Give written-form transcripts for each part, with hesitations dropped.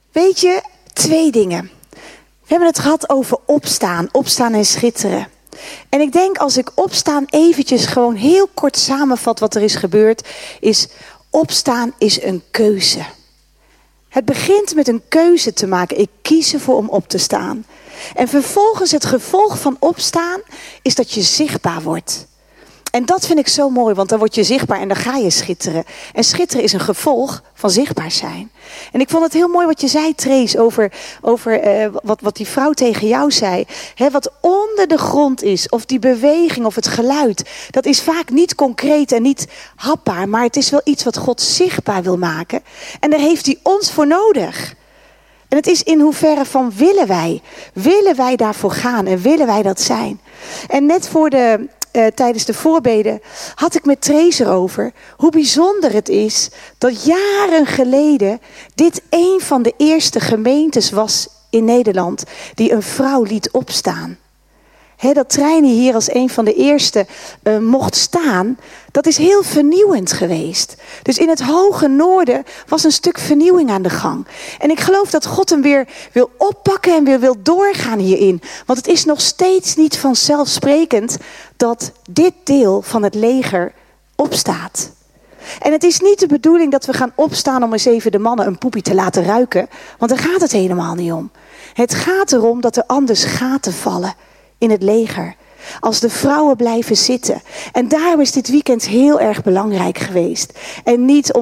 Weet je, 2 dingen. We hebben het gehad over opstaan. Opstaan en schitteren. En ik denk als ik opstaan eventjes gewoon heel kort samenvat wat er is gebeurd. Is opstaan is een keuze. Het begint met een keuze te maken. Ik kies ervoor om op te staan. En vervolgens het gevolg van opstaan is dat je zichtbaar wordt. En dat vind ik zo mooi, want dan word je zichtbaar en dan ga je schitteren. En schitteren is een gevolg van zichtbaar zijn. En ik vond het heel mooi wat je zei, Trace, over wat die vrouw tegen jou zei. Wat onder de grond is, of die beweging of het geluid. Dat is vaak niet concreet en niet hapbaar, maar het is wel iets wat God zichtbaar wil maken. En daar heeft hij ons voor nodig. En het is in hoeverre van willen wij daarvoor gaan en willen wij dat zijn. En net tijdens de voorbeden had ik met Trace erover hoe bijzonder het is dat jaren geleden dit een van de eerste gemeentes was in Nederland die een vrouw liet opstaan. Dat Trijnie hier als een van de eerste mocht staan, dat is heel vernieuwend geweest. Dus in het hoge noorden was een stuk vernieuwing aan de gang. En ik geloof dat God hem weer wil oppakken en weer wil doorgaan hierin. Want het is nog steeds niet vanzelfsprekend dat dit deel van het leger opstaat. En het is niet de bedoeling dat we gaan opstaan om eens even de mannen een poepie te laten ruiken. Want daar gaat het helemaal niet om. Het gaat erom dat er anders gaten vallen in het leger. Als de vrouwen blijven zitten. En daarom is dit weekend heel erg belangrijk geweest. En niet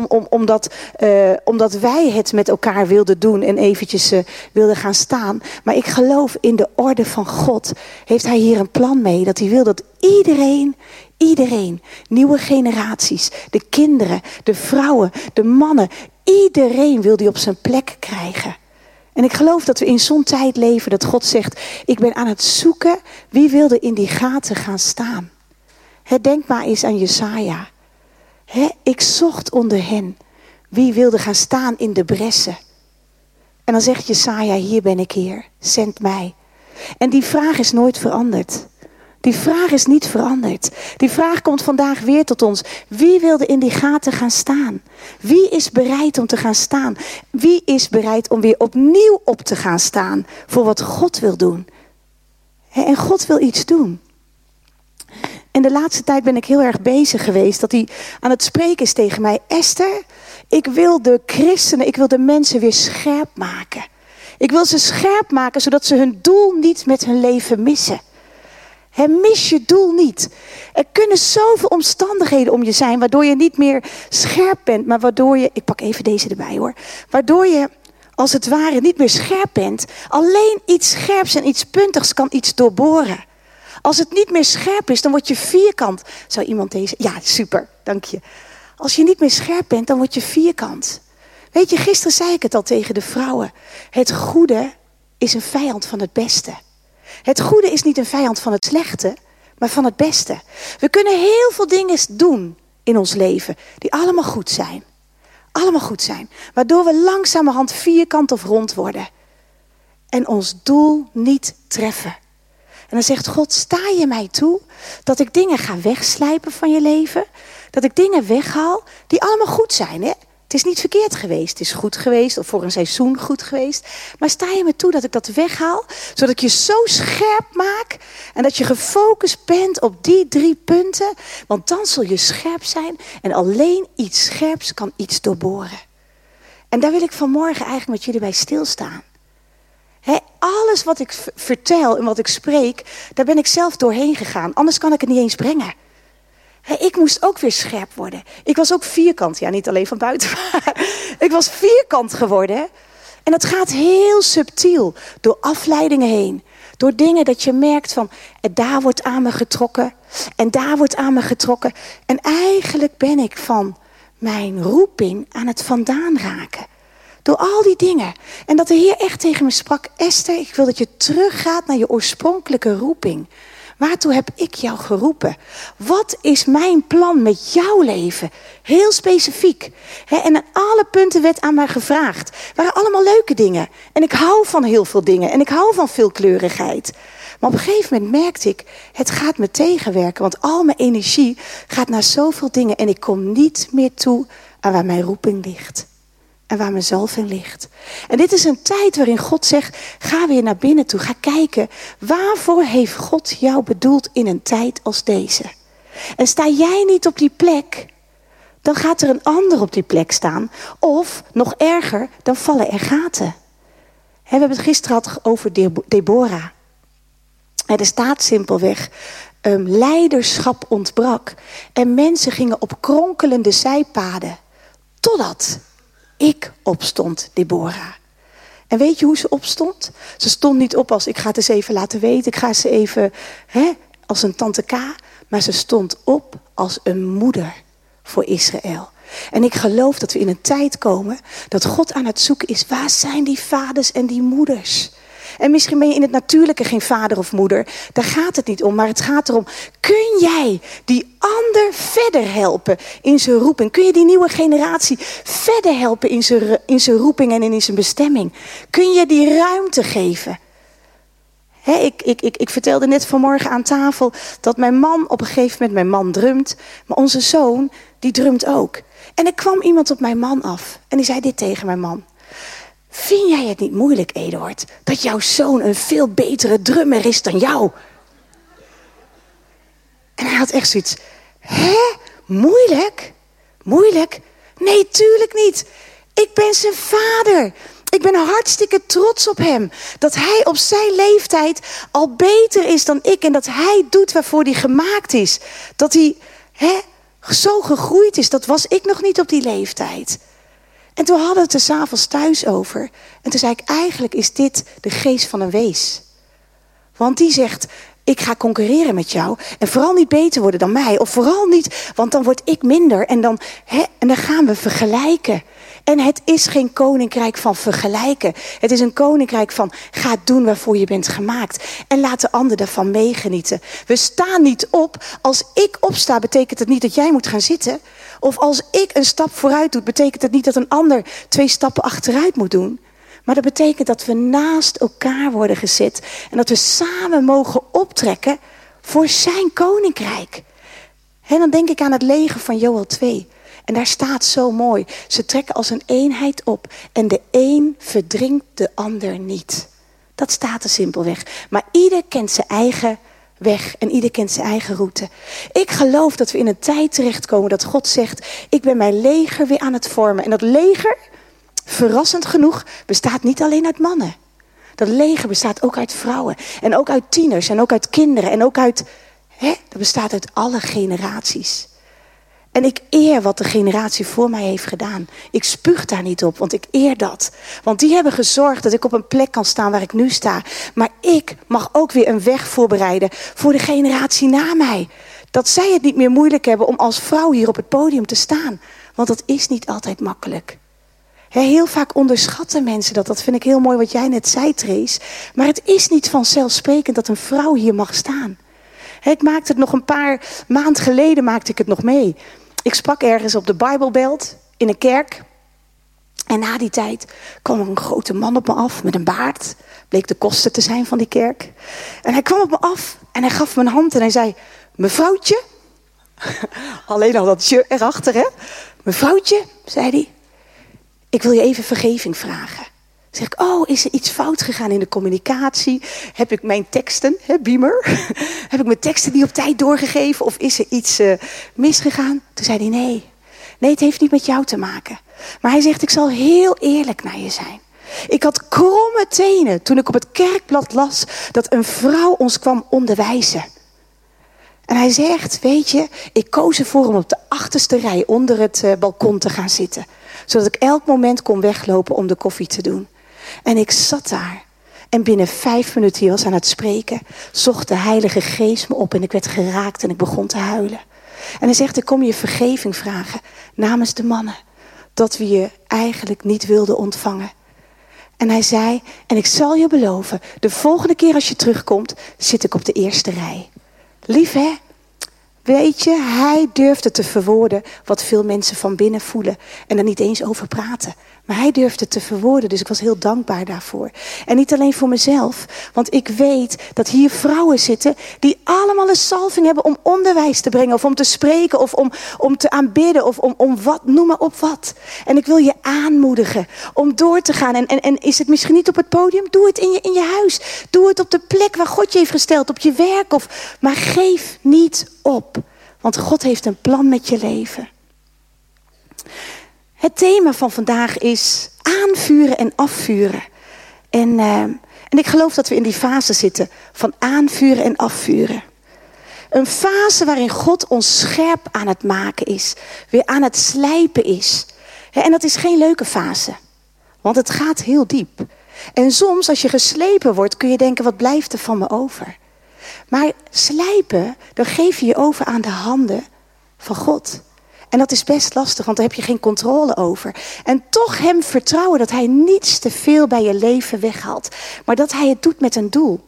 omdat wij het met elkaar wilden doen en eventjes wilden gaan staan. Maar ik geloof in de orde van God. Heeft hij hier een plan mee. Dat hij wil dat iedereen, nieuwe generaties, de kinderen, de vrouwen, de mannen. Iedereen wil die op zijn plek krijgen. En ik geloof dat we in zo'n tijd leven dat God zegt, ik ben aan het zoeken wie wilde in die gaten gaan staan. Denk maar eens aan Jesaja. Ik zocht onder hen wie wilde gaan staan in de bressen. En dan zegt Jesaja, hier ben ik Heer, zend mij. En die vraag is nooit veranderd. Die vraag is niet veranderd. Die vraag komt vandaag weer tot ons. Wie wilde in die gaten gaan staan? Wie is bereid om te gaan staan? Wie is bereid om weer opnieuw op te gaan staan voor wat God wil doen? En God wil iets doen. En de laatste tijd ben ik heel erg bezig geweest dat hij aan het spreken is tegen mij. Esther, ik wil de christenen, ik wil de mensen weer scherp maken. Ik wil ze scherp maken zodat ze hun doel niet met hun leven missen. Mis je doel niet. Er kunnen zoveel omstandigheden om je zijn waardoor je niet meer scherp bent. Maar waardoor je, ik pak even deze erbij hoor. Waardoor je als het ware niet meer scherp bent. Alleen iets scherps en iets puntigs kan iets doorboren. Als het niet meer scherp is, dan word je vierkant. Zou iemand deze? Ja, super, dank je. Als je niet meer scherp bent, dan word je vierkant. Weet je, gisteren zei ik het al tegen de vrouwen. Het goede is een vijand van het beste. Het goede is niet een vijand van het slechte, maar van het beste. We kunnen heel veel dingen doen in ons leven die allemaal goed zijn. Allemaal goed zijn. Waardoor we langzamerhand vierkant of rond worden. En ons doel niet treffen. En dan zegt God, sta je mij toe dat ik dingen ga wegslijpen van je leven? Dat ik dingen weghaal die allemaal goed zijn, hè? Het is niet verkeerd geweest, het is goed geweest of voor een seizoen goed geweest. Maar sta je me toe dat ik dat weghaal, zodat ik je zo scherp maak en dat je gefocust bent op die 3 punten. Want dan zul je scherp zijn en alleen iets scherps kan iets doorboren. En daar wil ik vanmorgen eigenlijk met jullie bij stilstaan. Alles wat ik vertel en wat ik spreek, daar ben ik zelf doorheen gegaan. Anders kan ik het niet eens brengen. Ik moest ook weer scherp worden. Ik was ook vierkant. Ja, niet alleen van buiten. Maar ik was vierkant geworden. En dat gaat heel subtiel. Door afleidingen heen. Door dingen dat je merkt van, daar wordt aan me getrokken. En daar wordt aan me getrokken. En eigenlijk ben ik van mijn roeping aan het vandaan raken. Door al die dingen. En dat de Heer echt tegen me sprak. Esther, ik wil dat je teruggaat naar je oorspronkelijke roeping. Waartoe heb ik jou geroepen? Wat is mijn plan met jouw leven? Heel specifiek. En aan alle punten werd aan mij gevraagd. Het waren allemaal leuke dingen. En ik hou van heel veel dingen. En ik hou van veelkleurigheid. Maar op een gegeven moment merkte ik, het gaat me tegenwerken. Want al mijn energie gaat naar zoveel dingen. En ik kom niet meer toe aan waar mijn roeping ligt. en waar mijn zalving ligt. En dit is een tijd waarin God zegt, ga weer naar binnen toe. Ga kijken, waarvoor heeft God jou bedoeld in een tijd als deze? En sta jij niet op die plek, dan gaat er een ander op die plek staan. Of, nog erger, dan vallen er gaten. We hebben het gisteren gehad over Deborah. Er staat simpelweg, leiderschap ontbrak. En mensen gingen op kronkelende zijpaden. Totdat ik opstond, Deborah. En weet je hoe ze opstond? Ze stond niet op als, ik ga het eens even laten weten. Ik ga ze even, als een tante K. Maar ze stond op als een moeder voor Israël. En ik geloof dat we in een tijd komen dat God aan het zoeken is. Waar zijn die vaders en die moeders? En misschien ben je in het natuurlijke geen vader of moeder. Daar gaat het niet om. Maar het gaat erom, kun jij die ander verder helpen in zijn roeping? Kun je die nieuwe generatie verder helpen in zijn roeping en in zijn bestemming? Kun je die ruimte geven? Ik vertelde net vanmorgen aan tafel dat mijn man op een gegeven moment, mijn man drumt. Maar onze zoon, die drumt ook. En er kwam iemand op mijn man af. En die zei dit tegen mijn man. Vind jij het niet moeilijk, Eduard, dat jouw zoon een veel betere drummer is dan jou? En hij had echt zoiets. Moeilijk? Moeilijk? Nee, tuurlijk niet. Ik ben zijn vader. Ik ben hartstikke trots op hem. Dat hij op zijn leeftijd al beter is dan ik. En dat hij doet waarvoor hij gemaakt is. Dat hij zo gegroeid is. Dat was ik nog niet op die leeftijd. En toen hadden we het er 's avonds thuis over. En toen zei ik, eigenlijk is dit de geest van een wees. Want die zegt, ik ga concurreren met jou. En vooral niet beter worden dan mij. Of vooral niet, want dan word ik minder. En dan gaan we vergelijken. En het is geen koninkrijk van vergelijken. Het is een koninkrijk van, ga doen waarvoor je bent gemaakt. En laat de ander daarvan meegenieten. We staan niet op. Als ik opsta, betekent het niet dat jij moet gaan zitten. Of als ik een stap vooruit doe, betekent het niet dat een ander 2 stappen achteruit moet doen. Maar dat betekent dat we naast elkaar worden gezet. En dat we samen mogen optrekken voor zijn koninkrijk. En dan denk ik aan het leger van Joël 2. En daar staat zo mooi. Ze trekken als een eenheid op. En de een verdringt de ander niet. Dat staat er simpelweg. Maar ieder kent zijn eigen weg. En ieder kent zijn eigen route. Ik geloof dat we in een tijd terechtkomen dat God zegt, ik ben mijn leger weer aan het vormen. En dat leger, verrassend genoeg, bestaat niet alleen uit mannen. Dat leger bestaat ook uit vrouwen. En ook uit tieners. En ook uit kinderen. En ook uit, dat bestaat uit alle generaties. En ik eer wat de generatie voor mij heeft gedaan. Ik spuug daar niet op, want ik eer dat. Want die hebben gezorgd dat ik op een plek kan staan waar ik nu sta. Maar ik mag ook weer een weg voorbereiden voor de generatie na mij. Dat zij het niet meer moeilijk hebben om als vrouw hier op het podium te staan. Want dat is niet altijd makkelijk. Heel vaak onderschatten mensen dat. Dat vind ik heel mooi wat jij net zei, Trace. Maar het is niet vanzelfsprekend dat een vrouw hier mag staan. Ik maakte het nog een paar maanden geleden maakte ik het nog mee. Ik sprak ergens op de Bijbelbelt in een kerk. En na die tijd kwam er een grote man op me af met een baard. Bleek de koster te zijn van die kerk. En hij kwam op me af en hij gaf me een hand en hij zei, mevrouwtje. Alleen al dat je erachter, hè. Mevrouwtje, zei hij. Ik wil je even vergeving vragen. Zeg ik, is er iets fout gegaan in de communicatie? Heb ik mijn teksten, Beamer, heb ik mijn teksten niet op tijd doorgegeven? Of is er iets misgegaan? Toen zei hij, nee, het heeft niet met jou te maken. Maar hij zegt, ik zal heel eerlijk naar je zijn. Ik had kromme tenen toen ik op het kerkblad las dat een vrouw ons kwam onderwijzen. En hij zegt, weet je, ik koos ervoor om op de achterste rij onder het balkon te gaan zitten. Zodat ik elk moment kon weglopen om de koffie te doen. En ik zat daar. En binnen 5 minuten, hij was aan het spreken, zocht de Heilige Geest me op en ik werd geraakt en ik begon te huilen. En hij zegt, ik kom je vergeving vragen namens de mannen. Dat we je eigenlijk niet wilden ontvangen. En hij zei, en ik zal je beloven, de volgende keer als je terugkomt, zit ik op de eerste rij. Lief hè? Weet je, hij durfde te verwoorden wat veel mensen van binnen voelen. En er niet eens over praten. Maar hij durfde het te verwoorden, dus ik was heel dankbaar daarvoor. En niet alleen voor mezelf, want ik weet dat hier vrouwen zitten die allemaal een salving hebben om onderwijs te brengen. Of om te spreken, of om te aanbidden, of om wat, noem maar op wat. En ik wil je aanmoedigen om door te gaan. En is het misschien niet op het podium? Doe het in je huis. Doe het op de plek waar God je heeft gesteld, op je werk. Maar geef niet op, want God heeft een plan met je leven. Het thema van vandaag is aanvuren en afvuren. En ik geloof dat we in die fase zitten van aanvuren en afvuren. Een fase waarin God ons scherp aan het maken is. Weer aan het slijpen is. En dat is geen leuke fase. Want het gaat heel diep. En soms als je geslepen wordt kun je denken, wat blijft er van me over? Maar slijpen, dan geef je je over aan de handen van God. En dat is best lastig, want daar heb je geen controle over. En toch hem vertrouwen dat hij niets te veel bij je leven weghaalt. Maar dat hij het doet met een doel.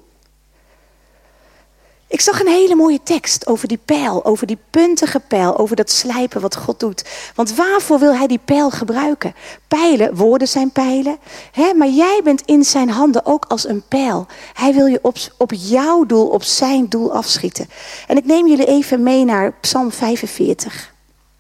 Ik zag een hele mooie tekst over die pijl, over die puntige pijl, over dat slijpen wat God doet. Want waarvoor wil hij die pijl gebruiken? Pijlen, woorden zijn pijlen. Maar jij bent in zijn handen ook als een pijl. Hij wil je op jouw doel, op zijn doel afschieten. En ik neem jullie even mee naar Psalm 45.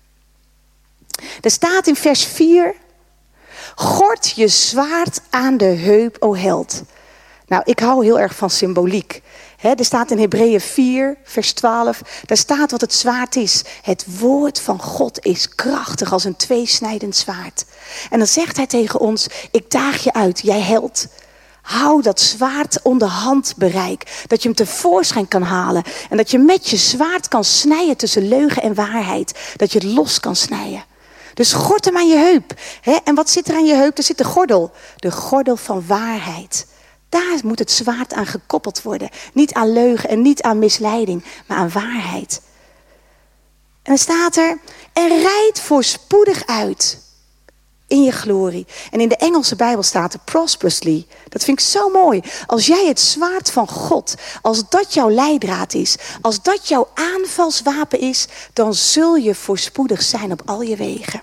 Er staat in vers 4. Gord je zwaard aan de heup, o held. Nou, ik hou heel erg van symboliek. Er staat in Hebreeën 4, vers 12. Daar staat wat het zwaard is. Het woord van God is krachtig als een tweesnijdend zwaard. En dan zegt hij tegen ons, ik daag je uit, jij held. Hou dat zwaard onder handbereik. Dat je hem tevoorschijn kan halen. En dat je met je zwaard kan snijden tussen leugen en waarheid. Dat je het los kan snijden. Dus gord hem aan je heup. En wat zit er aan je heup? Er zit de gordel. De gordel van waarheid. Daar moet het zwaard aan gekoppeld worden. Niet aan leugen en niet aan misleiding, maar aan waarheid. En dan staat er, en rijd voorspoedig uit in je glorie. En in de Engelse Bijbel staat er prosperously. Dat vind ik zo mooi. Als jij het zwaard van God, als dat jouw leidraad is, als dat jouw aanvalswapen is, dan zul je voorspoedig zijn op al je wegen.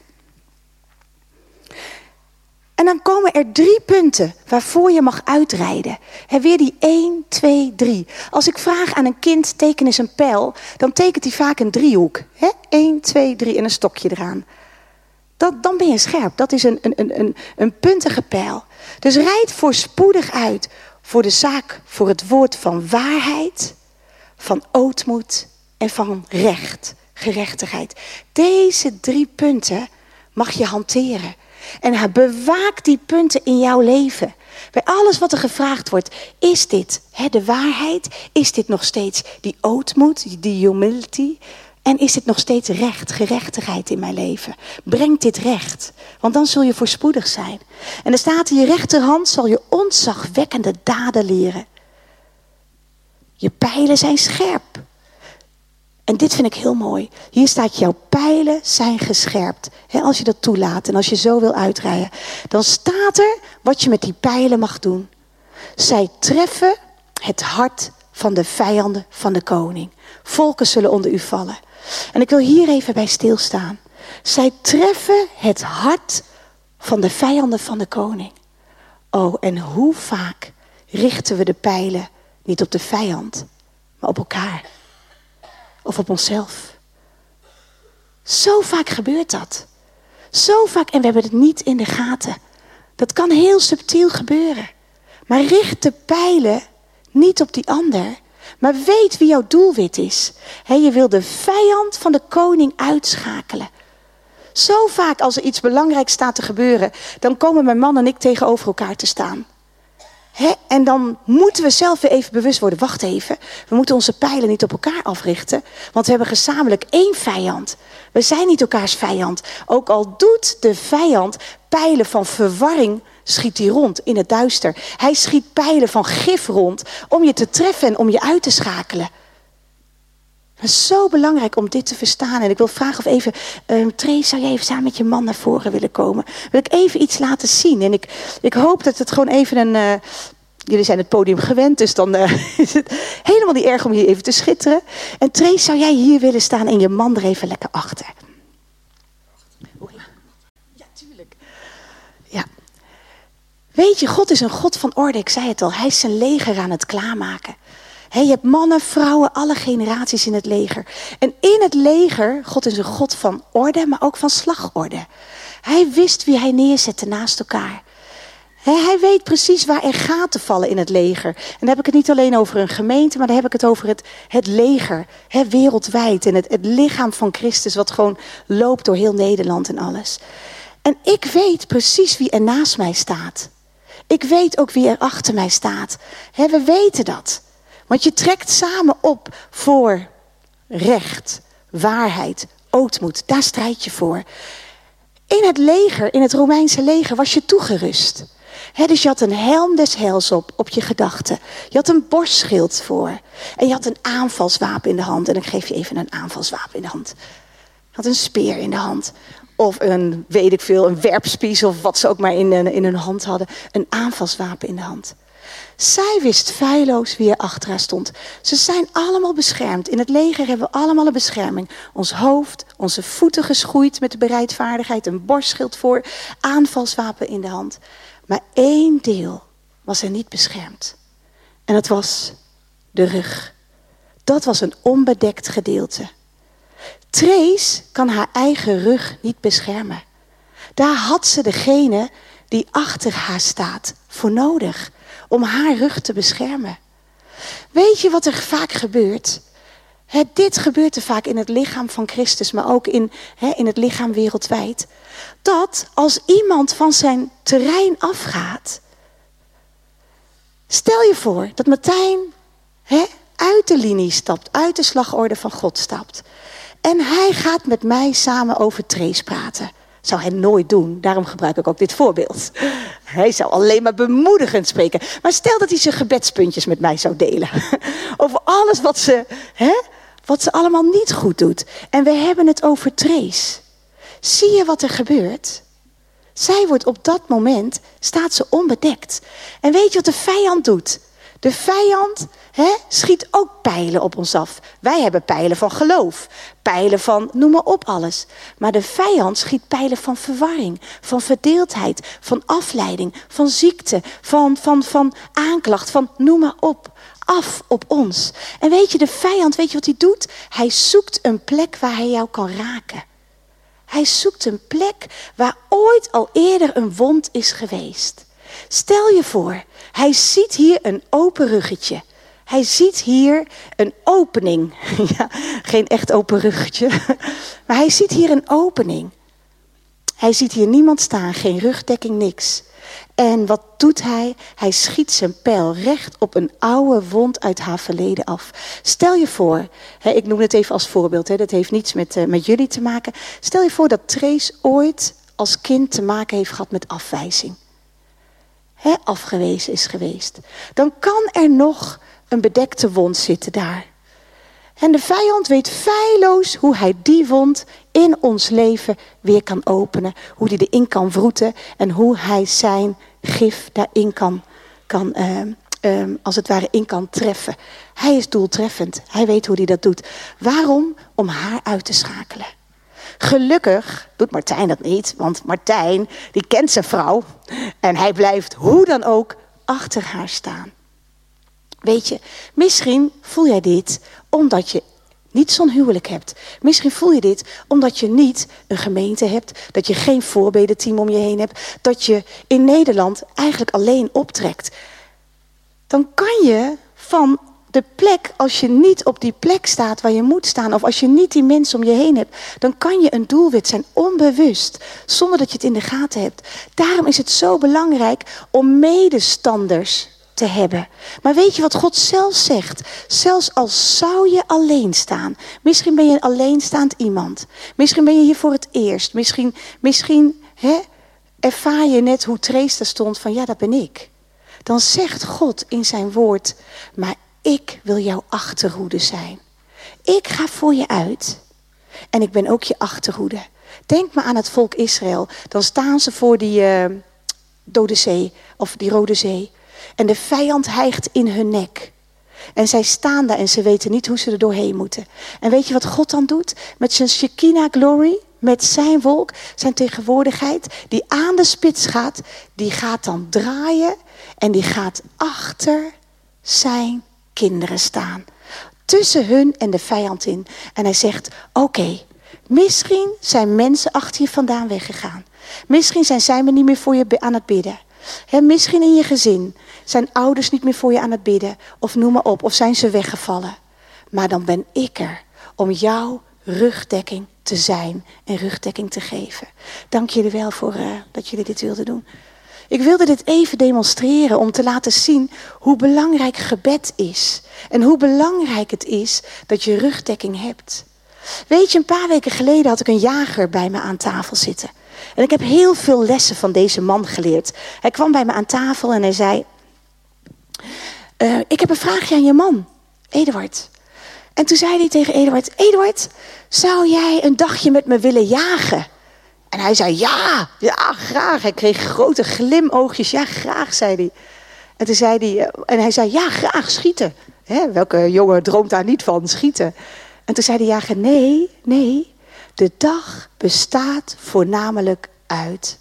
En dan komen er 3 punten waarvoor je mag uitrijden. Weer die 1, 2, 3. Als ik vraag aan een kind, teken eens een pijl, dan tekent hij vaak een driehoek. 1, 2, 3 en een stokje eraan. Dan ben je scherp. Dat is een puntige pijl. Dus rijd voorspoedig uit voor de zaak, voor het woord van waarheid, van ootmoed en van recht, gerechtigheid. Deze 3 punten mag je hanteren. En bewaak die punten in jouw leven. Bij alles wat er gevraagd wordt. Is dit de waarheid? Is dit nog steeds die ootmoed, die humility? En is dit nog steeds recht, gerechtigheid in mijn leven? Breng dit recht. Want dan zul je voorspoedig zijn. En er staat in je rechterhand zal je ontzagwekkende daden leren. Je pijlen zijn scherp. En dit vind ik heel mooi. Hier staat, jouw pijlen zijn gescherpt. Als je dat toelaat en als je zo wil uitrijden. Dan staat er wat je met die pijlen mag doen. Zij treffen het hart van de vijanden van de koning. Volken zullen onder u vallen. En ik wil hier even bij stilstaan. Zij treffen het hart van de vijanden van de koning. Oh, en hoe vaak richten we de pijlen niet op de vijand, maar op elkaar. Of op onszelf. Zo vaak gebeurt dat. Zo vaak, en we hebben het niet in de gaten. Dat kan heel subtiel gebeuren. Maar richt de pijlen niet op die ander. Maar weet wie jouw doelwit is. Je wil de vijand van de koning uitschakelen. Zo vaak als er iets belangrijks staat te gebeuren, dan komen mijn man en ik tegenover elkaar te staan. En dan moeten we zelf weer even bewust worden. Wacht even, we moeten onze pijlen niet op elkaar africhten. Want we hebben gezamenlijk 1 vijand. We zijn niet elkaars vijand. Ook al doet de vijand pijlen van verwarring, schiet hij rond in het duister. Hij schiet pijlen van gif rond om je te treffen en om je uit te schakelen. Het is zo belangrijk om dit te verstaan. En ik wil vragen of even, Trace, zou jij even samen met je man naar voren willen komen? Wil ik even iets laten zien. En ik hoop dat het gewoon even jullie zijn het podium gewend, dus dan is het helemaal niet erg om hier even te schitteren. En Trace, zou jij hier willen staan en je man er even lekker achter? Ja, tuurlijk. Ja. Weet je, God is een God van orde. Ik zei het al, hij is zijn leger aan het klaarmaken. Je hebt mannen, vrouwen, alle generaties in het leger. En in het leger, God is een God van orde, maar ook van slagorde. Hij wist wie hij neerzette naast elkaar. Hij weet precies waar er gaten vallen in het leger. En dan heb ik het niet alleen over een gemeente, maar dan heb ik het over het leger. Wereldwijd en het lichaam van Christus wat gewoon loopt door heel Nederland en alles. En ik weet precies wie er naast mij staat. Ik weet ook wie er achter mij staat. We weten dat. Want je trekt samen op voor recht, waarheid, ootmoed. Daar strijd je voor. In het leger, in het Romeinse leger, was je toegerust. Dus je had een helm des heils op je gedachten. Je had een borstschild voor. En je had een aanvalswapen in de hand. En ik geef je even een aanvalswapen in de hand. Je had een speer in de hand. Of een werpspies of wat ze ook maar in hun hand hadden. Een aanvalswapen in de hand. Zij wist feilloos wie er achter haar stond. Ze zijn allemaal beschermd. In het leger hebben we allemaal een bescherming. Ons hoofd, onze voeten geschoeid met de bereidvaardigheid. Een borstschild voor, aanvalswapen in de hand. Maar één deel was er niet beschermd. En dat was de rug. Dat was een onbedekt gedeelte. Trace kan haar eigen rug niet beschermen. Daar had ze degene die achter haar staat voor nodig. Om haar rug te beschermen. Weet je wat er vaak gebeurt? Dit gebeurt er vaak in het lichaam van Christus, maar ook in het lichaam wereldwijd. Dat als iemand van zijn terrein afgaat. Stel je voor dat Martijn uit de linie stapt, uit de slagorde van God stapt. En hij gaat met mij samen over Trace praten. Zou hij nooit doen, daarom gebruik ik ook dit voorbeeld. Hij zou alleen maar bemoedigend spreken. Maar stel dat hij zijn gebedspuntjes met mij zou delen. Over alles wat ze allemaal niet goed doet. En we hebben het over Trace. Zie je wat er gebeurt? Zij wordt op dat moment, staat ze onbedekt. En weet je wat de vijand doet? De vijand schiet ook pijlen op ons af. Wij hebben pijlen van geloof. Pijlen van noem maar op alles. Maar de vijand schiet pijlen van verwarring. Van verdeeldheid. Van afleiding. Van ziekte. Van aanklacht. Van noem maar op. Af op ons. En weet je, de vijand, weet je wat hij doet? Hij zoekt een plek waar hij jou kan raken. Hij zoekt een plek waar ooit al eerder een wond is geweest. Stel je voor, hij ziet hier een open ruggetje. Hij ziet hier een opening. Ja, geen echt open ruggetje. Maar hij ziet hier een opening. Hij ziet hier niemand staan, geen rugdekking, niks. En wat doet hij? Hij schiet zijn pijl recht op een oude wond uit haar verleden af. Stel je voor, ik noem het even als voorbeeld, dat heeft niets met jullie te maken. Stel je voor dat Trace ooit als kind te maken heeft gehad met afwijzing. Afgewezen is geweest. Dan kan er nog een bedekte wond zitten daar. En de vijand weet feilloos hoe hij die wond in ons leven weer kan openen. Hoe hij erin kan wroeten en hoe hij zijn gif daarin kan als het ware in kan treffen. Hij is doeltreffend. Hij weet hoe hij dat doet. Waarom? Om haar uit te schakelen. Gelukkig doet Martijn dat niet, want Martijn die kent zijn vrouw en hij blijft hoe dan ook achter haar staan. Weet je, misschien voel jij dit omdat je niet zo'n huwelijk hebt. Misschien voel je dit omdat je niet een gemeente hebt, dat je geen voorbedenteam om je heen hebt, dat je in Nederland eigenlijk alleen optrekt. Dan kan je van de plek, als je niet op die plek staat waar je moet staan, of als je niet die mensen om je heen hebt, dan kan je een doelwit zijn, onbewust, zonder dat je het in de gaten hebt. Daarom is het zo belangrijk om medestanders te hebben. Maar weet je wat God zelf zegt? Zelfs als zou je alleen staan. Misschien ben je een alleenstaand iemand. Misschien ben je hier voor het eerst. Misschien ervaar je net hoe Trace daar stond van ja, dat ben ik. Dan zegt God in zijn woord, maar ik wil jouw achterhoede zijn. Ik ga voor je uit. En ik ben ook je achterhoede. Denk maar aan het volk Israël. Dan staan ze voor die Dode Zee of die Rode Zee. En de vijand hijgt in hun nek. En zij staan daar en ze weten niet hoe ze er doorheen moeten. En weet je wat God dan doet? Met zijn Shekinah glory, met zijn wolk, zijn tegenwoordigheid, die aan de spits gaat, die gaat dan draaien en die gaat achter zijn kinderen staan. Tussen hun en de vijand in. En hij zegt, oké, misschien zijn mensen achter je vandaan weggegaan. Misschien zijn zij niet meer voor je aan het bidden. Misschien in je gezin zijn ouders niet meer voor je aan het bidden. Of noem maar op, of zijn ze weggevallen. Maar dan ben ik er om jouw rugdekking te zijn en rugdekking te geven. Dank jullie wel voor dat jullie dit wilden doen. Ik wilde dit even demonstreren om te laten zien hoe belangrijk gebed is. En hoe belangrijk het is dat je rugdekking hebt. Weet je, een paar weken geleden had ik een jager bij me aan tafel zitten. En ik heb heel veel lessen van deze man geleerd. Hij kwam bij me aan tafel en hij zei, ik heb een vraagje aan je man, Eduard. En toen zei hij tegen Eduard, Eduard, zou jij een dagje met me willen jagen? En hij zei, ja, graag. Hij kreeg grote glimoogjes. Ja, graag, zei hij. En toen zei hij, ja, graag, schieten. Welke jongen droomt daar niet van, schieten? En toen zei de jager, nee, de dag bestaat voornamelijk uit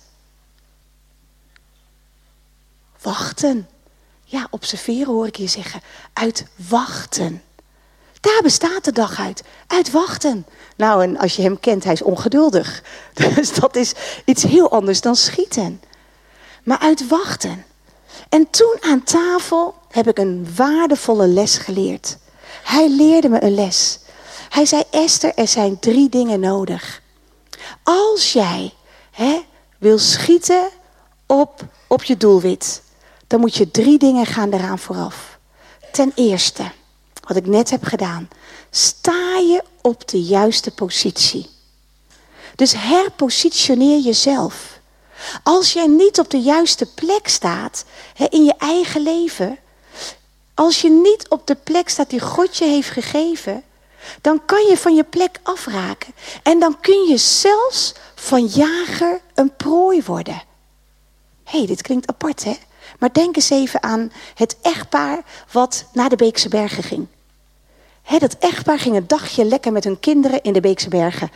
wachten. Ja, observeren hoor ik je zeggen. Uit wachten. Daar bestaat de dag uit wachten. Nou, en als je hem kent, hij is ongeduldig. Dus dat is iets heel anders dan schieten. Maar uit wachten. En toen aan tafel heb ik een waardevolle les geleerd. Hij leerde me een les. Hij zei, Esther, er zijn 3 dingen nodig. Als jij wil schieten op je doelwit, dan moet je 3 dingen gaan eraan vooraf. Ten eerste, wat ik net heb gedaan, sta je op de juiste positie. Dus herpositioneer jezelf. Als jij niet op de juiste plek staat in je eigen leven, als je niet op de plek staat die God je heeft gegeven, dan kan je van je plek afraken. En dan kun je zelfs van jager een prooi worden. Dit klinkt apart, hè? Maar denk eens even aan het echtpaar wat naar de Beekse Bergen ging. Dat echtpaar ging een dagje lekker met hun kinderen in de Beekse Bergen.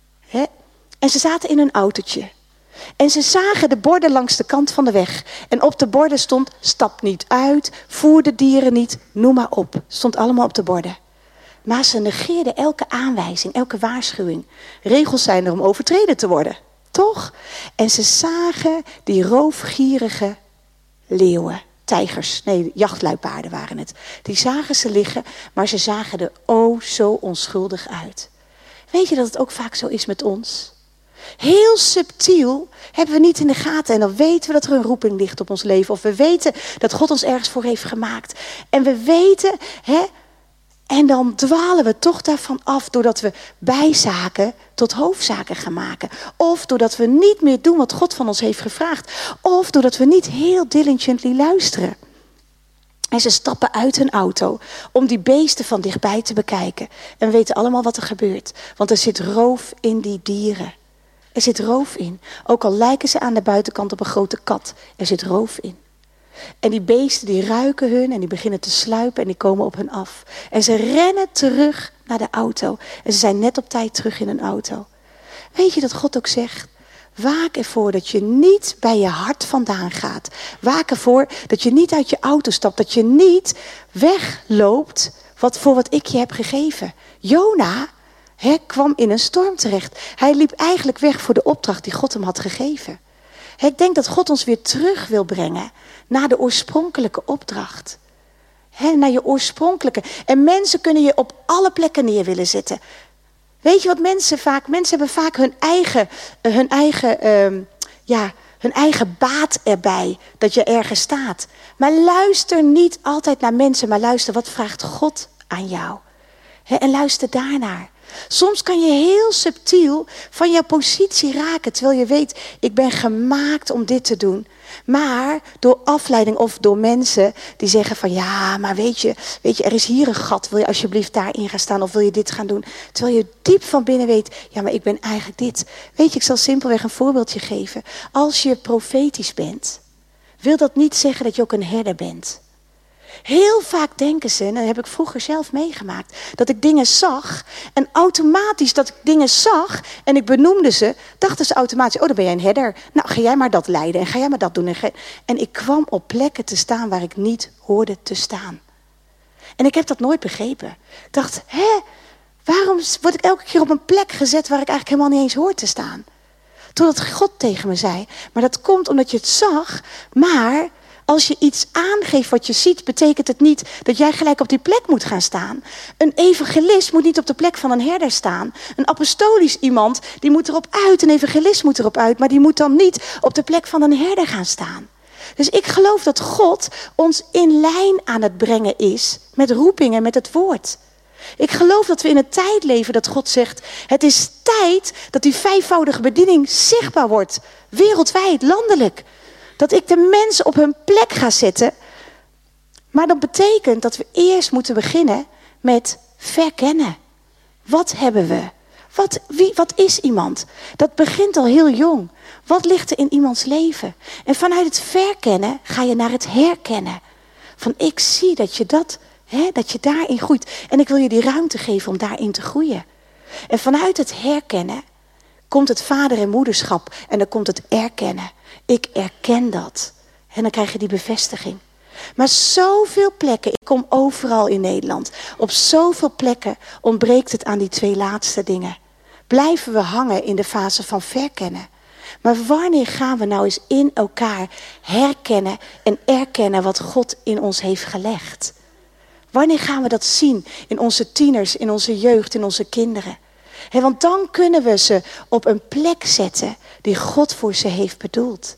En ze zaten in een autootje. En ze zagen de borden langs de kant van de weg. En op de borden stond, stap niet uit, voer de dieren niet, noem maar op. Stond allemaal op de borden. Maar ze negeerden elke aanwijzing, elke waarschuwing. Regels zijn er om overtreden te worden, toch? En ze zagen die roofgierige leeuwen, tijgers, jachtluipaarden waren het. Die zagen ze liggen, maar ze zagen er zo onschuldig uit. Weet je dat het ook vaak zo is met ons? Heel subtiel hebben we niet in de gaten. En dan weten we dat er een roeping ligt op ons leven. Of we weten dat God ons ergens voor heeft gemaakt. En we weten, en dan dwalen we toch daarvan af doordat we bijzaken tot hoofdzaken gaan maken. Of doordat we niet meer doen wat God van ons heeft gevraagd. Of doordat we niet heel diligently luisteren. En ze stappen uit hun auto om die beesten van dichtbij te bekijken. En we weten allemaal wat er gebeurt. Want er zit roof in die dieren. Er zit roof in. Ook al lijken ze aan de buitenkant op een grote kat. Er zit roof in. En die beesten die ruiken hun en die beginnen te sluipen en die komen op hun af. En ze rennen terug naar de auto. En ze zijn net op tijd terug in een auto. Weet je dat God ook zegt? Waak ervoor dat je niet bij je hart vandaan gaat. Waak ervoor dat je niet uit je auto stapt. Dat je niet wegloopt voor wat ik je heb gegeven. Jona kwam in een storm terecht. Hij liep eigenlijk weg voor de opdracht die God hem had gegeven. Ik denk dat God ons weer terug wil brengen naar de oorspronkelijke opdracht. Naar je oorspronkelijke. En mensen kunnen je op alle plekken neer willen zetten. Weet je wat mensen hebben vaak hun eigen baat erbij dat je ergens staat. Maar luister niet altijd naar mensen, maar luister wat vraagt God aan jou. En luister daarnaar. Soms kan je heel subtiel van jouw positie raken, terwijl je weet, ik ben gemaakt om dit te doen. Maar door afleiding of door mensen die zeggen van ja, maar weet je, er is hier een gat. Wil je alsjeblieft daarin gaan staan of wil je dit gaan doen? Terwijl je diep van binnen weet, ja, maar ik ben eigenlijk dit. Weet je, ik zal simpelweg een voorbeeldje geven. Als je profetisch bent, wil dat niet zeggen dat je ook een herder bent. Heel vaak denken ze, en dat heb ik vroeger zelf meegemaakt, dat ik dingen zag en automatisch dat ik dingen zag en ik benoemde ze, dachten ze automatisch, dan ben jij een herder. Nou, ga jij maar dat leiden en ga jij maar dat doen. En ik kwam op plekken te staan waar ik niet hoorde te staan. En ik heb dat nooit begrepen. Ik dacht, waarom word ik elke keer op een plek gezet waar ik eigenlijk helemaal niet eens hoor te staan? Totdat God tegen me zei, maar dat komt omdat je het zag, maar als je iets aangeeft wat je ziet, betekent het niet dat jij gelijk op die plek moet gaan staan. Een evangelist moet niet op de plek van een herder staan. Een apostolisch iemand, die moet erop uit, een evangelist moet erop uit, maar die moet dan niet op de plek van een herder gaan staan. Dus ik geloof dat God ons in lijn aan het brengen is met roepingen, met het woord. Ik geloof dat we in een tijd leven dat God zegt, het is tijd dat die vijfvoudige bediening zichtbaar wordt. Wereldwijd, landelijk. Dat ik de mensen op hun plek ga zetten. Maar dat betekent dat we eerst moeten beginnen met verkennen. Wat hebben we? Wat is iemand? Dat begint al heel jong. Wat ligt er in iemands leven? En vanuit het verkennen ga je naar het herkennen. Van ik zie dat je daarin groeit. En ik wil je die ruimte geven om daarin te groeien. En vanuit het herkennen komt het vader- en moederschap. En dan komt het erkennen. Ik erken dat. En dan krijg je die bevestiging. Maar zoveel plekken, ik kom overal in Nederland. Op zoveel plekken ontbreekt het aan die twee laatste dingen. Blijven we hangen in de fase van verkennen. Maar wanneer gaan we nou eens in elkaar herkennen en erkennen wat God in ons heeft gelegd? Wanneer gaan we dat zien in onze tieners, in onze jeugd, in onze kinderen? Want dan kunnen we ze op een plek zetten die God voor ze heeft bedoeld.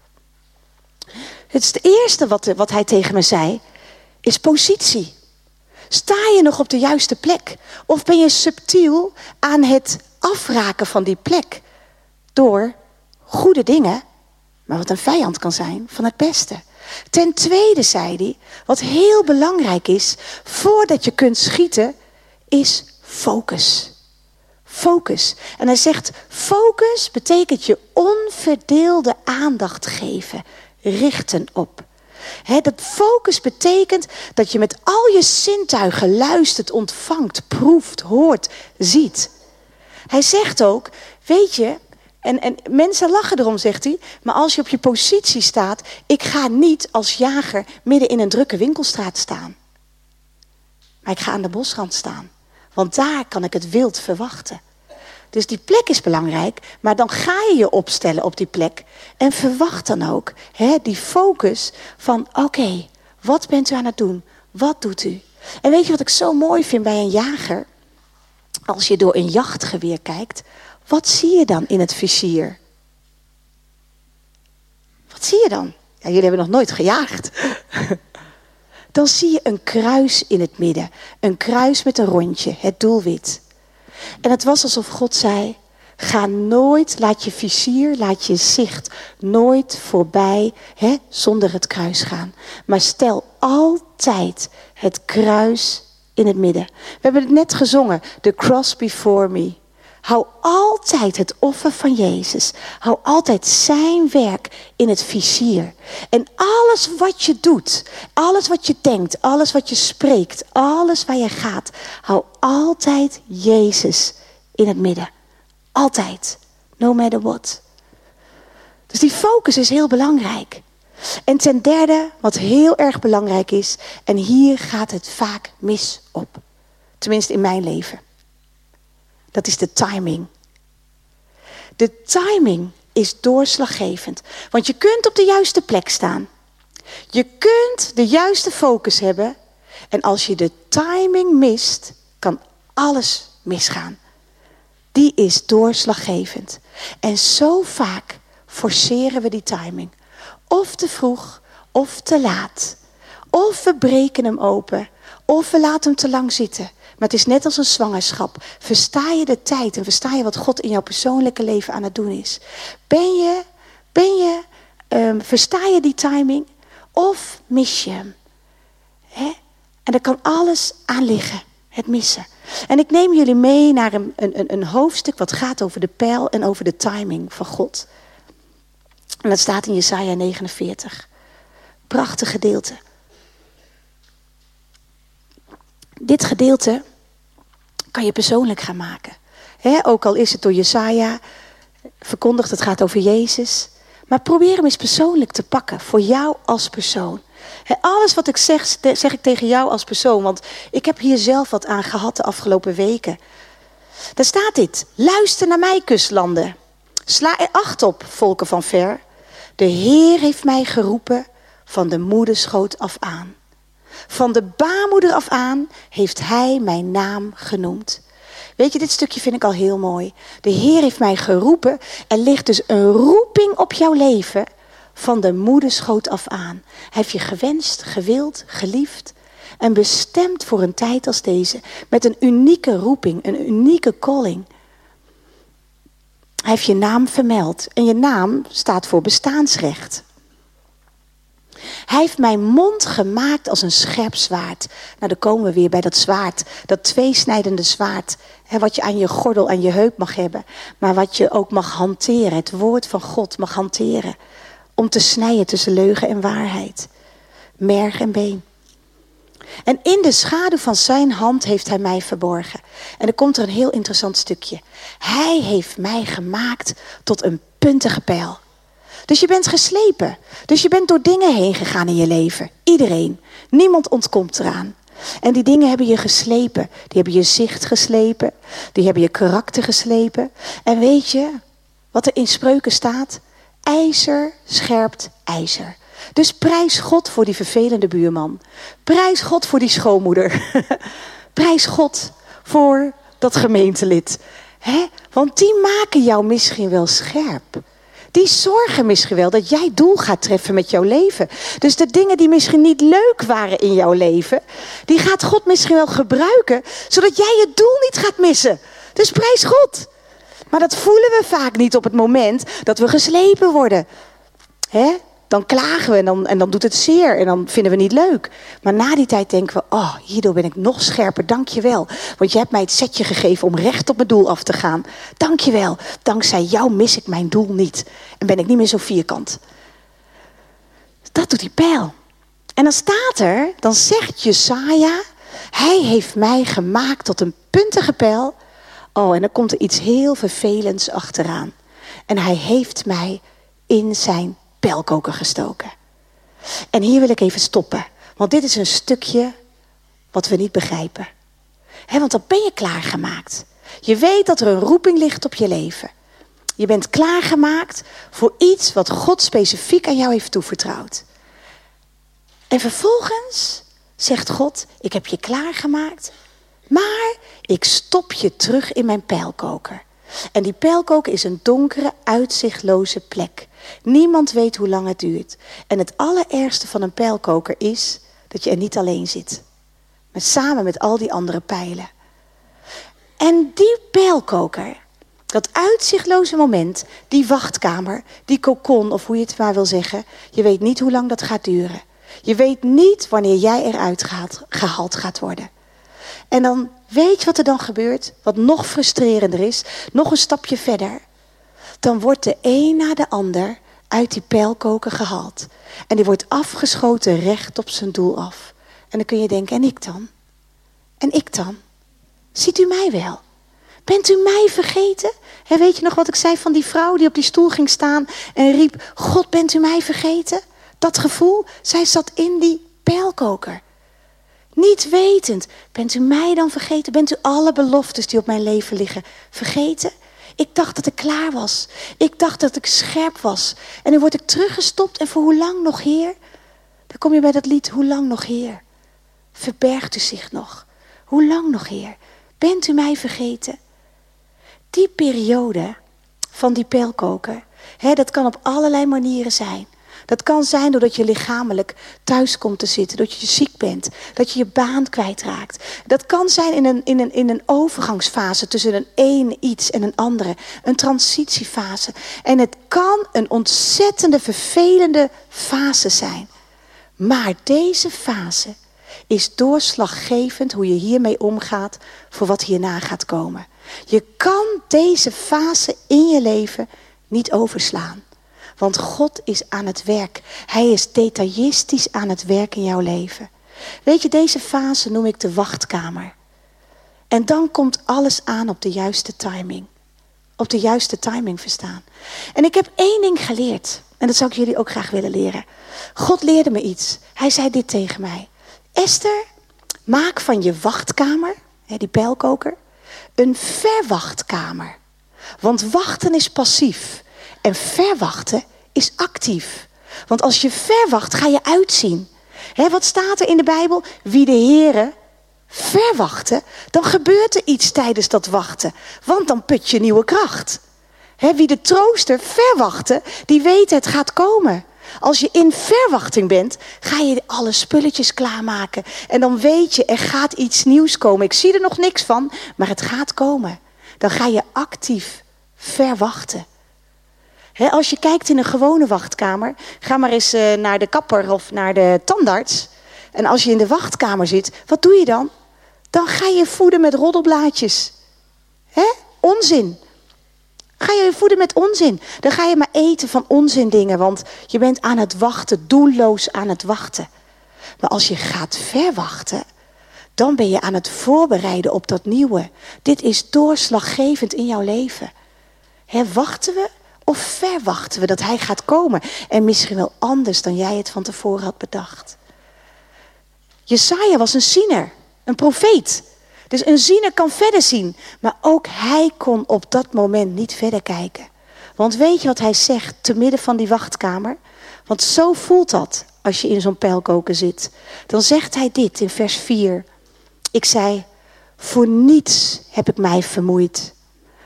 Het eerste wat hij tegen me zei, is positie. Sta je nog op de juiste plek? Of ben je subtiel aan het afraken van die plek? Door goede dingen, maar wat een vijand kan zijn, van het beste. Ten tweede zei hij, wat heel belangrijk is, voordat je kunt schieten, is focus. Focus. En hij zegt, focus betekent je onverdeelde aandacht geven. Richten op. Dat focus betekent dat je met al je zintuigen luistert, ontvangt, proeft, hoort, ziet. Hij zegt ook, weet je, en mensen lachen erom, zegt hij, maar als je op je positie staat, ik ga niet als jager midden in een drukke winkelstraat staan. Maar ik ga aan de bosrand staan, want daar kan ik het wild verwachten. Dus die plek is belangrijk, maar dan ga je je opstellen op die plek. En verwacht dan ook die focus van oké, wat bent u aan het doen? Wat doet u? En weet je wat ik zo mooi vind bij een jager? Als je door een jachtgeweer kijkt, wat zie je dan in het vizier? Wat zie je dan? Ja, jullie hebben nog nooit gejaagd. Dan zie je een kruis in het midden. Een kruis met een rondje, het doelwit. En het was alsof God zei, ga nooit, laat je vizier, laat je zicht nooit voorbij zonder het kruis gaan. Maar stel altijd het kruis in het midden. We hebben het net gezongen, the cross before me. Hou altijd het offer van Jezus. Hou altijd zijn werk in het vizier. En alles wat je doet, alles wat je denkt, alles wat je spreekt, alles waar je gaat, hou altijd Jezus in het midden. Altijd. No matter what. Dus die focus is heel belangrijk. En ten derde, wat heel erg belangrijk is, en hier gaat het vaak mis op. Tenminste in mijn leven. Dat is de timing. De timing is doorslaggevend. Want je kunt op de juiste plek staan. Je kunt de juiste focus hebben. En als je de timing mist, kan alles misgaan. Die is doorslaggevend. En zo vaak forceren we die timing. Of te vroeg, of te laat. Of we breken hem open, of we laten hem te lang zitten. Maar het is net als een zwangerschap. Versta je de tijd en versta je wat God in jouw persoonlijke leven aan het doen is. Versta je die timing? Of mis je hem? En daar kan alles aan liggen. Het missen. En ik neem jullie mee naar een hoofdstuk wat gaat over de pijl en over de timing van God. En dat staat in Jesaja 49. Prachtig gedeelte. Dit gedeelte kan je persoonlijk gaan maken. Ook al is het door Jesaja verkondigd, het gaat over Jezus. Maar probeer hem eens persoonlijk te pakken, voor jou als persoon. Alles wat ik zeg ik tegen jou als persoon. Want ik heb hier zelf wat aan gehad de afgelopen weken. Daar staat dit. Luister naar mij, kustlanden. Sla er acht op, volken van ver. De Heer heeft mij geroepen van de moederschoot af aan. Van de baarmoeder af aan heeft hij mijn naam genoemd. Weet je, dit stukje vind ik al heel mooi. De Heer heeft mij geroepen. Er ligt dus een roeping op jouw leven van de moederschoot af aan. Hij heeft je gewenst, gewild, geliefd en bestemd voor een tijd als deze. Met een unieke roeping, een unieke calling. Hij heeft je naam vermeld en je naam staat voor bestaansrecht. Hij heeft mijn mond gemaakt als een scherp zwaard. Nou, dan komen we weer bij dat zwaard. Dat tweesnijdende zwaard. Wat je aan je gordel, aan je heup mag hebben. Maar wat je ook mag hanteren. Het woord van God mag hanteren. Om te snijden tussen leugen en waarheid. Merg en been. En in de schaduw van zijn hand heeft hij mij verborgen. En dan komt er een heel interessant stukje. Hij heeft mij gemaakt tot een puntige pijl. Dus je bent geslepen. Dus je bent door dingen heen gegaan in je leven. Iedereen. Niemand ontkomt eraan. En die dingen hebben je geslepen. Die hebben je zicht geslepen. Die hebben je karakter geslepen. En weet je wat er in Spreuken staat? IJzer scherpt ijzer. Dus prijs God voor die vervelende buurman. Prijs God voor die schoonmoeder. Prijs God voor dat gemeentelid. Want die maken jou misschien wel scherp. Die zorgen misschien wel dat jij doel gaat treffen met jouw leven. Dus de dingen die misschien niet leuk waren in jouw leven, die gaat God misschien wel gebruiken, zodat jij je doel niet gaat missen. Dus prijs God. Maar dat voelen we vaak niet op het moment dat we geslepen worden. Dan klagen we en dan doet het zeer en dan vinden we het niet leuk. Maar na die tijd denken we, oh, hierdoor ben ik nog scherper, dank je wel. Want je hebt mij het setje gegeven om recht op mijn doel af te gaan. Dank je wel, dankzij jou mis ik mijn doel niet. En ben ik niet meer zo vierkant. Dat doet die pijl. En dan staat er, dan zegt Jesaja, hij heeft mij gemaakt tot een puntige pijl. Oh, en dan komt er iets heel vervelends achteraan. En hij heeft mij in zijn pijlkoker gestoken. En hier wil ik even stoppen. Want dit is een stukje wat we niet begrijpen. Want dan ben je klaargemaakt. Je weet dat er een roeping ligt op je leven. Je bent klaargemaakt voor iets wat God specifiek aan jou heeft toevertrouwd. En vervolgens zegt God, ik heb je klaargemaakt, maar ik stop je terug in mijn pijlkoker. En die pijlkoker is een donkere, uitzichtloze plek. Niemand weet hoe lang het duurt. En het allerergste van een pijlkoker is dat je er niet alleen zit. Maar samen met al die andere pijlen. En die pijlkoker, dat uitzichtloze moment, die wachtkamer, die kokon, of hoe je het maar wil zeggen. Je weet niet hoe lang dat gaat duren. Je weet niet wanneer jij eruit gehaald gaat worden. En dan weet je wat er dan gebeurt? Wat nog frustrerender is, nog een stapje verder. Dan wordt de een na de ander uit die pijlkoker gehaald. En die wordt afgeschoten recht op zijn doel af. En dan kun je denken, en ik dan? En ik dan? Ziet u mij wel? Bent u mij vergeten? En weet je nog wat ik zei van die vrouw die op die stoel ging staan en riep, God, bent u mij vergeten? Dat gevoel, zij zat in die pijlkoker. Niet wetend, bent u mij dan vergeten? Bent u alle beloftes die op mijn leven liggen vergeten? Ik dacht dat ik klaar was. Ik dacht dat ik scherp was. En dan word ik teruggestopt en voor hoe lang nog, Heer? Dan kom je bij dat lied, hoe lang nog, Heer? Verbergt u zich nog? Hoe lang nog, Heer? Bent u mij vergeten? Die periode van die pijlkoker, dat kan op allerlei manieren zijn. Dat kan zijn doordat je lichamelijk thuis komt te zitten, doordat je ziek bent, dat je je baan kwijtraakt. Dat kan zijn in een overgangsfase tussen een iets en een andere, een transitiefase. En het kan een ontzettende vervelende fase zijn. Maar deze fase is doorslaggevend hoe je hiermee omgaat voor wat hierna gaat komen. Je kan deze fase in je leven niet overslaan. Want God is aan het werk. Hij is detailistisch aan het werk in jouw leven. Weet je, deze fase noem ik de wachtkamer. En dan komt alles aan op de juiste timing. Op de juiste timing verstaan. En ik heb 1 ding geleerd. En dat zou ik jullie ook graag willen leren. God leerde me iets. Hij zei dit tegen mij. Esther, maak van je wachtkamer, die pijlkoker, een verwachtkamer. Want wachten is passief. En verwachten is actief. Want als je verwacht, ga je uitzien. Wat staat er in de Bijbel? Wie de Heere verwachten, dan gebeurt er iets tijdens dat wachten. Want dan put je nieuwe kracht. Wie de trooster verwachten, die weet het gaat komen. Als je in verwachting bent, ga je alle spulletjes klaarmaken. En dan weet je, er gaat iets nieuws komen. Ik zie er nog niks van, maar het gaat komen. Dan ga je actief verwachten. Als je kijkt in een gewone wachtkamer, ga maar eens naar de kapper of naar de tandarts. En als je in de wachtkamer zit, wat doe je dan? Dan ga je voeden met roddelblaadjes. Onzin. Ga je voeden met onzin. Dan ga je maar eten van onzin dingen, want je bent aan het wachten, doelloos aan het wachten. Maar als je gaat verwachten, dan ben je aan het voorbereiden op dat nieuwe. Dit is doorslaggevend in jouw leven. Wachten we of verwachten we dat hij gaat komen? En misschien wel anders dan jij het van tevoren had bedacht. Jesaja was een ziener, een profeet. Dus een ziener kan verder zien. Maar ook hij kon op dat moment niet verder kijken. Want weet je wat hij zegt te midden van die wachtkamer? Want zo voelt dat als je in zo'n pijlkoker zit. Dan zegt hij dit in vers 4. Ik zei, voor niets heb ik mij vermoeid.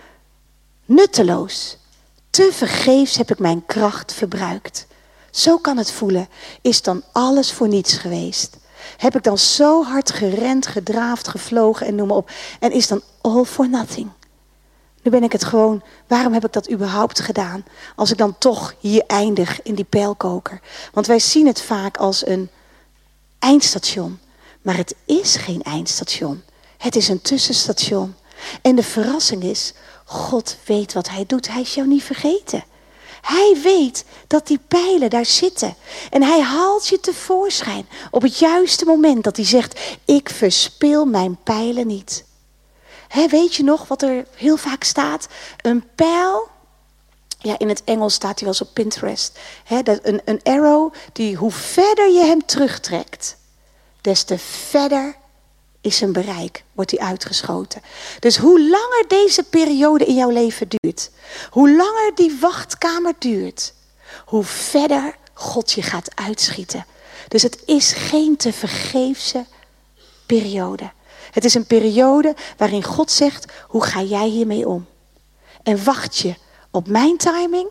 Nutteloos. Te vergeefs heb ik mijn kracht verbruikt. Zo kan het voelen. Is dan alles voor niets geweest? Heb ik dan zo hard gerend, gedraafd, gevlogen en noem maar op. En is dan all for nothing? Nu ben ik het gewoon, waarom heb ik dat überhaupt gedaan? Als ik dan toch hier eindig in die pijlkoker. Want wij zien het vaak als een eindstation. Maar het is geen eindstation. Het is een tussenstation. En de verrassing is, God weet wat hij doet. Hij is jou niet vergeten. Hij weet dat die pijlen daar zitten. En hij haalt je tevoorschijn op het juiste moment dat hij zegt, ik verspil mijn pijlen niet. Weet je nog wat er heel vaak staat? Een pijl, ja, in het Engels staat hij wel eens op Pinterest. Een arrow, die hoe verder je hem terugtrekt, des te verder is zijn bereik, wordt hij uitgeschoten. Dus hoe langer deze periode in jouw leven duurt, hoe langer die wachtkamer duurt, hoe verder God je gaat uitschieten. Dus het is geen te vergeefse periode. Het is een periode waarin God zegt, hoe ga jij hiermee om? En wacht je op mijn timing?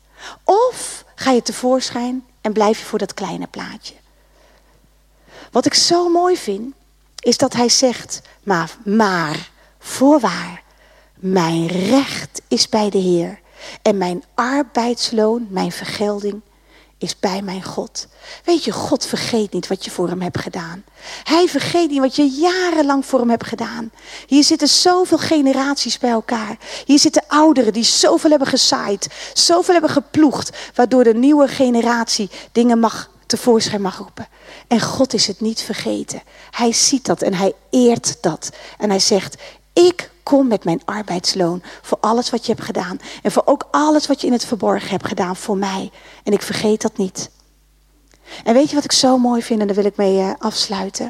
Of ga je tevoorschijn en blijf je voor dat kleine plaatje? Wat ik zo mooi vind, is dat hij zegt, maar voorwaar, mijn recht is bij de Heer. En mijn arbeidsloon, mijn vergelding, is bij mijn God. Weet je, God vergeet niet wat je voor hem hebt gedaan. Hij vergeet niet wat je jarenlang voor hem hebt gedaan. Hier zitten zoveel generaties bij elkaar. Hier zitten ouderen die zoveel hebben gezaaid, zoveel hebben geploegd, waardoor de nieuwe generatie dingen tevoorschijn mag roepen. En God is het niet vergeten. Hij ziet dat en hij eert dat. En hij zegt, ik kom met mijn arbeidsloon voor alles wat je hebt gedaan. En voor ook alles wat je in het verborgen hebt gedaan voor mij. En ik vergeet dat niet. En weet je wat ik zo mooi vind, en daar wil ik mee afsluiten.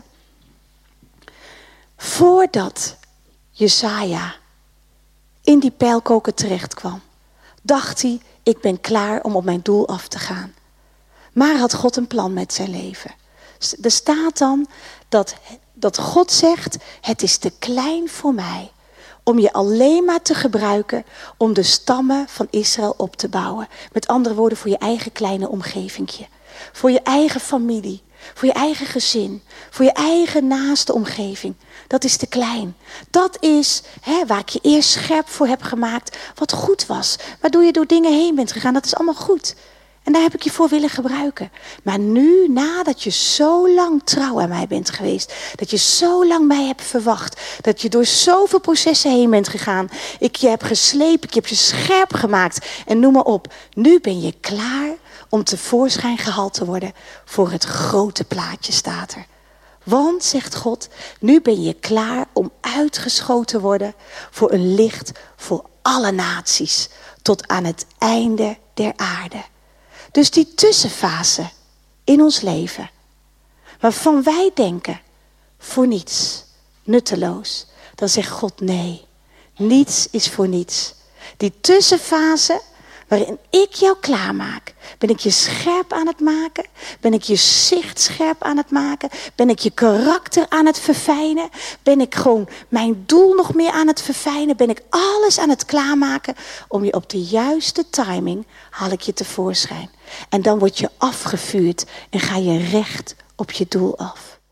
Voordat Jesaja in die pijlkoker terecht kwam, dacht hij, ik ben klaar om op mijn doel af te gaan. Maar had God een plan met zijn leven. Er staat dan dat God zegt, het is te klein voor mij om je alleen maar te gebruiken om de stammen van Israël op te bouwen. Met andere woorden, voor je eigen kleine omgevingje. Voor je eigen familie, voor je eigen gezin, voor je eigen naaste omgeving. Dat is te klein. Dat is waar ik je eerst scherp voor heb gemaakt, wat goed was. Waardoor je door dingen heen bent gegaan, dat is allemaal goed. En daar heb ik je voor willen gebruiken. Maar nu, nadat je zo lang trouw aan mij bent geweest, dat je zo lang mij hebt verwacht, dat je door zoveel processen heen bent gegaan, ik je heb geslepen, ik heb je scherp gemaakt en noem maar op. Nu ben je klaar om tevoorschijn gehaald te worden voor het grote plaatje, staat er. Want, zegt God, nu ben je klaar om uitgeschoten te worden voor een licht voor alle naties. Tot aan het einde der aarde. Dus die tussenfase in ons leven. Waarvan wij denken, voor niets, nutteloos. Dan zegt God nee, niets is voor niets. Die tussenfase waarin ik jou klaarmaak. Ben ik je scherp aan het maken? Ben ik je zicht scherp aan het maken? Ben ik je karakter aan het verfijnen? Ben ik gewoon mijn doel nog meer aan het verfijnen? Ben ik alles aan het klaarmaken om je op de juiste timing haal ik je tevoorschijn. En dan word je afgevuurd en ga je recht op je doel af.